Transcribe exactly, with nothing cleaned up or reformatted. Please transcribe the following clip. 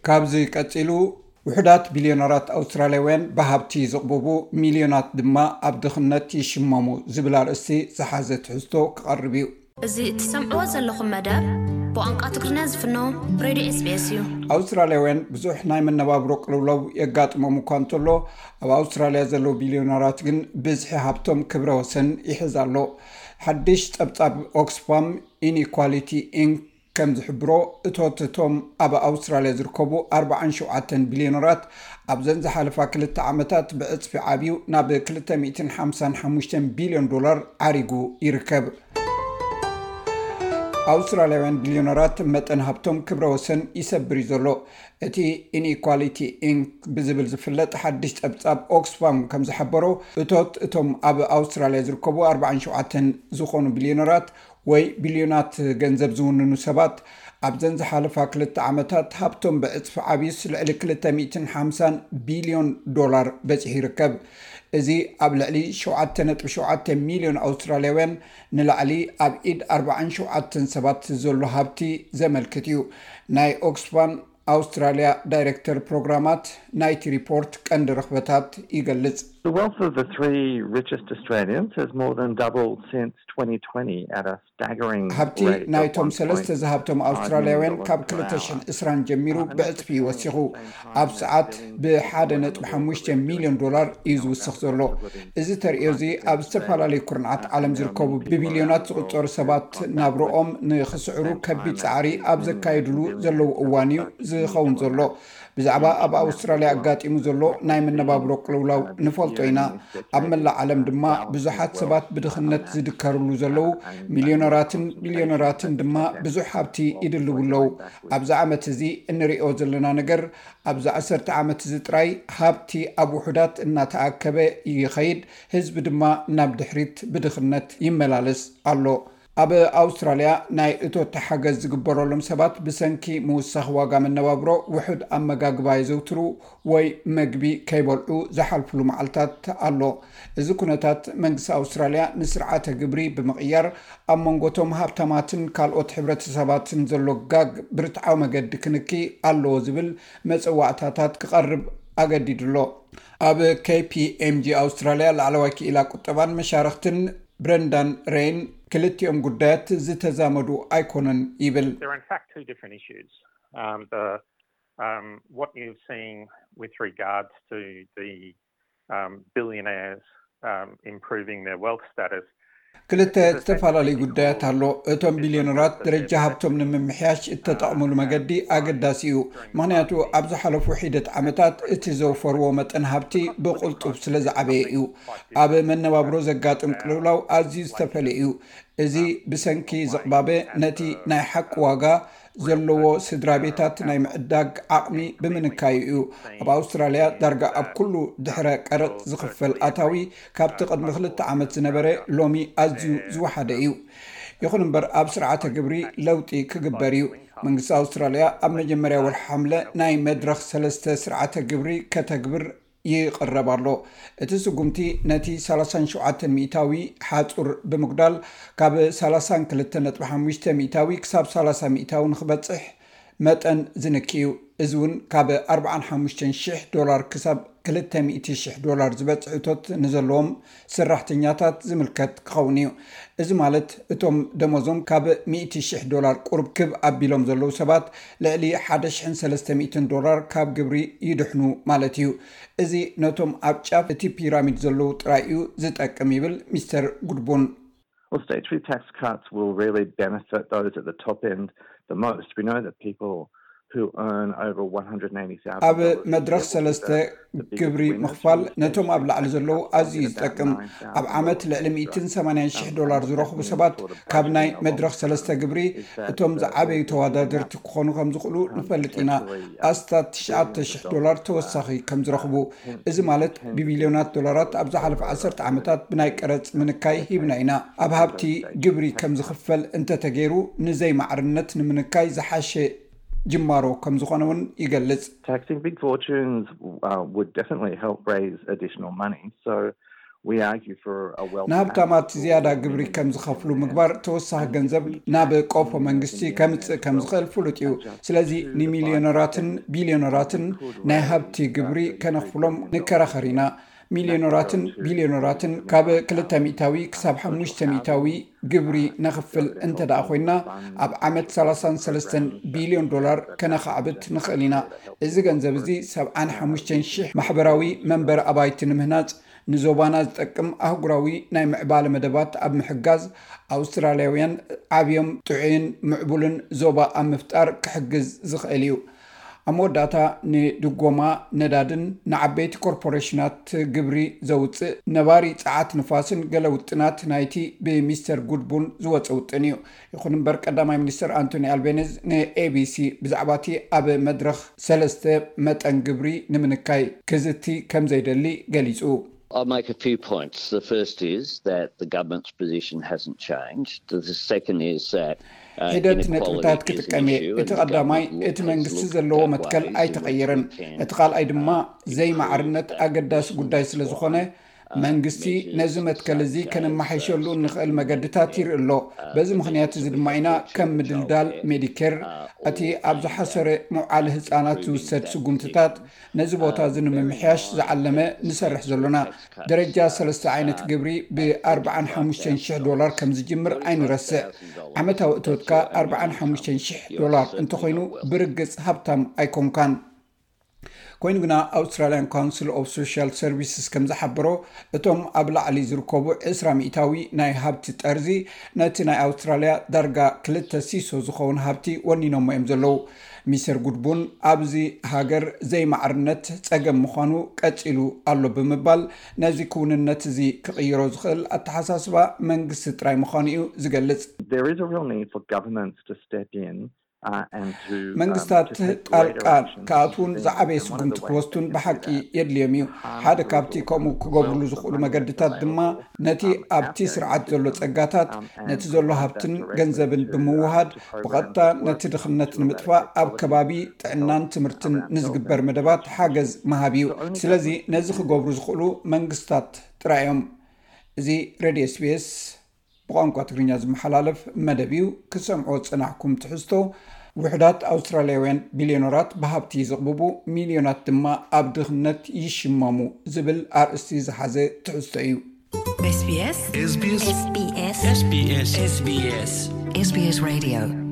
ካብዚ ቀፂሉ ውሕዳት ቢልዮነራት ኣውስትራልያውያን ብሃብቲ ዝቕብቡ ሚልዮናት ድማ ኣብ ድኽነት ይሽመሙ ዝብል ኣርእስቲ ዝሓዘ ትሕዝቶ ክቐርብ እዩ። እዚ እትሰምዕዎ ዘለኹም መደብ ብቋንቋ ትግርኛ ዝፍኖ ሬድዮ ኤስ ቢ ኤስ እዩ። ኣውስትራልያውያን ብዙሕ ናይ መነባብሮ ቅልውላው የጋጥሞም እኳ እንተሎ ኣብ ኣውስትራልያ ዘለዉ ቢልዮነራት ግን ብዝሒ ሃብቶም ክብረ ወሰን ይሕዝ ኣሎ። ሓድሽ ፀብጻብ ኦክስፋም ኢንኢኳሊቲ ኢንክ ከም ዝሕብሮ እቶቶም ኣብ ኣውስትራልያ ዝርከቡ ኣርባዓን ሸውዓተን ቢልዮነራት ኣብ ዘን ዝሓለፋ ክልተ ዓመታት ብዕፅፊ ዓብዩ ናብ ክልተ ሚእትን ሓምሳን ሓሙሽተን ቢልዮን ዶላር ዓሪጉ ይርከብ። ኣውስትራልያውያን ቢልዮነራት መጠን ሃብቶም ክብረ ወሰን ይሰብር እዩ ዘሎ። እቲ ኢንኢኳሊቲ ኢንክ ብዝብል ዝፍለጥ ሓድሽ ፀብጻብ ኦክስፋም ከም ዝሓበሮ እቶት እቶም ኣብ ኣውስትራልያ ዝርከቡ ኣርባዓን ሸውዓተን ዝኾኑ ቢልዮነራት ወይ ቢልዮናት ገንዘብ ዝውንኑ ሰባት ኣብ ዘን ዝሓለፋ ክልተ ዓመታት ሃብቶም ብዕፅፊ ዓብዩስ ልዕሊ ክልተ ሚእትን ሓምሳን ቢልዮን ዶላር በፂሑ ይርከብ። እዚ ኣብ ልዕሊ ሸውዓተ ነጥቢ ሸውዓተ ሚልዮን ኣውስትራልያውያን ንላዕሊ ኣብ ኢድ ኣርባዓን ሸውዓተን ሰባት ዘሎ ሃብቲ ዘመልክት እዩ። ናይ ኦክስፋም ኣውስትራልያ ዳይሬክተር ፕሮግራማት ናይቲ ሪፖርት ቀንዲ ረኽበታት ይገልጽ። The wealth of the three richest Australians has more than doubled since twenty twenty at a staggering rate. ሃብቲ ናይቶም ሰለስተ ዝሃብቶም ኣውስትራልያውያን ካብ ክልተ ሽሕን ዕስራን ጀሚሩ ብዕፅፊ ይወሲኹ ኣብ ሰዓት ብሓደ ነጥቢ ሓሙሽተ ሚልዮን ዶላር እዩ ዝውስኽ ዘሎ። እዚ ተርእዮ እዚ ኣብ ዝተፈላለዩ ኩርናዓት ዓለም ዝርከቡ ብቢልዮናት ዝቁፀሩ ሰባት ናብርኦም ንኽስዕሩ ከቢድ ፃዕሪ ኣብ ዘካየድሉ ዘለው እዋን እዩ ዝኸውን ዘሎ። ብዛዕባ ኣብ ኣውስትራልያ ኣጋጢሙ ዘሎ ናይ መነባብሮ ቅልውላው ንፈልጦ ኢና። ኣብ መላእ ዓለም ድማ ብዙሓት ሰባት ብድኽነት ዝድከርሉ ዘለው፣ ሚልዮነራትን ቢልዮነራትን ድማ ብዙሕ ሃብቲ ይድልብለው። ኣብዚ ዓመት እዚ እንሪኦ ዘለና ነገር ኣብዚ ዓሰርተ ዓመት እዚ ጥራይ ሃብቲ ኣብ ውሕዳት እናተኣከበ ይኸይድ፣ ህዝቢ ድማ ናብ ድሕሪት ብድኽነት ይመላለስ ኣሎ። ኣብ ኣውስትራልያ ናይ እቶት ሓገዝ ዝግበረሎም ሰባት ብሰንኪ ምውሳኽ ዋጋ መነባብሮ ውሑድ ኣመጋግባ ይዘውትሩ ወይ መግቢ ከይበልዑ ዝሓልፍሉ መዓልታት ኣሎ። እዚ ኩነታት መንግስቲ ኣውስትራልያ ንስርዓተ ግብሪ ብምቕያር ኣብ መንጎቶም ሃብታማትን ካልኦት ሕብረተሰባትን ዘሎ ጋግ ብርትዓዊ መገዲ ክንኪ ኣለዎ ዝብል መፀዋዕታታት ክቐርብ ኣገዲድሎ። ኣብ ኬፒኤምጂ ኣውስትራልያ ላዕለዋይ ክኢላ ቁጠባን መሻርክትን ብረንዳን ሬይን ክልቲኦም ጉዳያት ዝተዛመዱ ኣይኮነን ይብል። There are in fact two different issues. Um, the, um, what you're seeing with regards to the um, billionaires um, improving their wealth status. ክልተ ዝተፈላለዩ ጉዳያት ኣሎ። እቶም ቢልዮነራት ደረጃ ሃብቶም ንምምሕያሽ እተጠቕሙሉ መገዲ ኣገዳሲ እዩ። ምክንያቱ ኣብ ዝሓለፉ ሒደት ዓመታት እቲ ዘውፈርዎ መጠን ሃብቲ ብቁልጡፍ ስለ ዝዓበየ እዩ። ኣብ መነባብሮ ዘጋጥም ቅልውላው ኣዝዩ ዝተፈለየ እዩ። እዚ ብሰንኪ ዝቕባበ ነቲ ናይ ሓቂ ዋጋ ዘለዎ ስድራ ቤታት ናይ ምዕዳግ ዓቕሚ ብምንካዩ እዩ። ኣብ ኣውስትራልያ ዳርጋ ኣብ ኩሉ ድሕረ ቀረጥ ዝኽፈል ኣታዊ ካብቲ ቅድሚ ክልተ ዓመት ዝነበረ ሎሚ ኣዝዩ ዝወሓደ እዩ። ይኹን እምበር ኣብ ስርዓተ ግብሪ ለውጢ ክግበር እዩ። መንግስቲ ኣውስትራልያ ኣብ መጀመርያ ወርሒ ሓምለ ናይ መድረኽ ሰለስተ ስርዓተ ግብሪ ከተግብር ይቅረብ ኣሎ። እቲ ስጉምቲ ነቲ ሰላሳን ሸውዓተን ሚእታዊ ሓፁር ብምጉዳል ካብ ሰላሳ ክልተ ነጥቢ ሓሙሽተ ሚእታዊ ክሳብ ሰላሳ ሚእታዊ ንክበፅሕ መጠን ዝንክዩ። እዚ እውን ካብ ኣርባዓን ሓሙሽተን ሽሕ ዶላር ክሳብ ክልተ ሚእቲ ሽሕ ዶላር ዝበፅሕ እቶት ንዘለዎም ሰራሕተኛታት ዝምልከት ክኸውን እዩ። እዚ ማለት እቶም ደሞዞም ካብ ሚእቲ ሽሕ ዶላር ቁርብ ክብ ኣቢሎም ዘለው ሰባት ልዕሊ ሓደ ሽሕን ሰለስተ ሚእትን ዶላር ካብ ግብሪ ይድሕኑ ማለት እዩ። እዚ ነቶም ኣብ ጫፍ እቲ ፒራሚድ ዘለው ጥራይ እዩ ዝጠቅም ይብል ሚስተር ጉድቡን። Well, statutory tax cuts will really benefit those at the top end the most. We know that people who earn over one hundred eighty thousand ኣብ መድረኽ ሰለስተ ግብሪ ምኽፋል ነቶም ኣብ ላዕሊ ዘለው ኣዝዩ ዝጠቅም። ኣብ ዓመት ልዕሊ ሚእትን ሰማንያን ሽሕ ዶላር ዝረኽቡ ሰባት ካብ ናይ መድረኽ ሰለስተ ግብሪ እቶም ዝዓበዩ ተወዳደርቲ ክኾኑ ከም ዝኽእሉ ንፈልጥ ኢና። ኣስታት ትሽዓተ ሽሕ ዶላር ተወሳኺ ከም ዝረኽቡ። እዚ ማለት ብቢልዮናት ዶላራት ኣብ ዝሓለፈ ዓሰርተ ዓመታት ብናይ ቀረፅ ምንካይ ሂብና ኢና። ኣብ ሃብቲ ግብሪ ከም ዝኽፈል እንተተገይሩ ንዘይ ማዕርነት ንምንካይ ዝሓሸ ጅማሮ ከም ዝኾነውን ይገልጽ። Taxing big fortunes uh, would definitely help raise additional money. So we argue for a well ናብታማት ዝያዳ ግብሪ ከም ዝኸፍሉ ምግባር ተወሳኺ ገንዘብ ናብ ቆፎ መንግስቲ ከምጽእ ከም ዝኽእል ፍሉጥ እዩ ስለዚ ንሚልዮነራትን ቢልዮነራትን ናይ ሃብቲ ግብሪ ከነኽፍሎም ንከራኸሪና ሚልዮነራትን ቢልዮነራትን ካብ ክልተ ሚእታዊ ክሳብ ሓሙሽተ ሚእታዊ ግብሪ ነኽፍል እንተዳ ኮይና ኣብ ዓመት ሰላሳ ወሰለስተ ቢልዮን ዶላር ከነኻዕብት ንኽእል ኢና እዚ ገንዘብ እዚ ሰብዓ ሓሙሽተ ሽሕ ማሕበራዊ መንበር ኣባይቲ ንምህናጽ ንዞባና ዝጠቅም ኣህጉራዊ ናይ ምዕባለ መደባት ኣብ ምሕጋዝ ኣውስትራልያውያን ዓብዮም ጥዑይን ምዕቡልን ዞባ ኣብ ምፍጣር ክሕግዝ ዝኽእል እዩ ኣሞዳታ ንድጎማ ነዳድን ንዓበይቲ ኮርፖሬሽናት ግብሪ ዘውፅእ ነባሪ ጸዓት ንፋስን ገለ ውጥናት ናይቲ ብሚስተር ጉድቡን ዝወፀ ውጥን እዩ ይኹን እምበር ቀዳማይ ሚኒስትር አንቶኒ አልቤኒዝ ንኤቢሲ ብዛዕባቲ ኣብ መድረኽ ሰለስተ መጠን ግብሪ ንምንካይ ክዝቲ ከም ዘይደሊ ገሊጹ I'll make a few points. The first is that the government's position hasn't changed. The second is that ሂደት ነጥብታት ክትቀመ እቲ ቀዳማይ እቲ መንግስቲ ዘለዎ መትከል ኣይተቀየረን እቲ ካልኣይ ድማ ዘይማዕርነት ኣገዳሲ ጉዳይ ስለ ዝኾነ መንግስቲ ነዚ መትከል እዚ ከነማሓይሸሉ ንኽእል መገድታት ይርአሎ በዚ ምኽንያት እዚ ድማ ኢና ከም ምድልዳል ሜዲኬር እቲ ኣብ ዝሓሰረ መውዓሊ ህፃናት ዝውሰድ ስጉምትታት ነዚ ቦታ እዚ ንምምሕያሽ ዝዓለመ ንሰርሕ ዘለና ደረጃ ሰለስተ ዓይነት ግብሪ ብ45 ሽሕ ዶላር ከም ዝጅምር ኣይንረስዕ ዓመታዊ እቶትካ አርባዓ ሓሙሽተ ሽሕ ዶላር እንተኮይኑ ብርግጽ ሃብታም ኣይኮንካን ኮይኑ ግና Australian Council of Social Services ከም ዝሓበሮ እቶም ኣብ ላዕሊ ዝርከቡ عشرة ሚእታዊ ናይ ሃብቲ ጠርዚ ነቲ ናይ ኣውስትራልያ ዳርጋ ክልተ ሲሶ ዝኸውን ሃብቲ ወኒኖም እዮም ዘለው ሚስተር ጉድቡን ኣብዚ ሃገር ዘይማዕርነት ጸገም ምዃኑ ቀፂሉ ኣሎ ብምባል ነዚ ክውንነት እዚ ክቕይሮ ዝኽእል ኣተሓሳስባ መንግስቲ ጥራይ ምዃኑ እዩ ዝገልጽ There is a real need for governments to step in መንግስታት ጣልቃ ካቱን ዝዓበየ ስጉምቲ ክወስቱን ብሓቂ የድልዮም እዩ ሓደ ካብቲ ከምኡ ክገብርሉ ዝኽእሉ መገድታት ድማ ነቲ ኣብቲ ስርዓት ዘሎ ጸጋታት ነቲ ዘሎ ሃብትን ገንዘብን ብምውሃድ ብቐጥታ ነቲ ድኽነት ንምጥፋእ ኣብ ከባቢ ጥዕናን ትምህርትን ንዝግበር መደባት ሓገዝ መሃብ እዩ ስለዚ ነዚ ክገብሩ ዝኽእሉ መንግስታት ጥራዮም እዚ ሬድዮ ኤስ ቢ ኤስ ብቋንቋ ትግርኛ ዝመሓላለፍ መደብ እዩ ክሰምዖ ጽናዕኩም ትሕዝቶ ውሕዳት ኣውስትራልያውያን ቢልዮነራት ብሃብቲ ዝቕብቡ ሚልዮናት ድማ ኣብ ድኽነት ይሽመሙ ዝብል ኣርእስቲ ዝሓዘ ትሕዝቶ እዩ ኤስ ቢ ኤስ ኤስ ቢ ኤስ ኤስ ቢ ኤስ ኤስ ቢ ኤስ ኤስ ቢ ኤስ Radio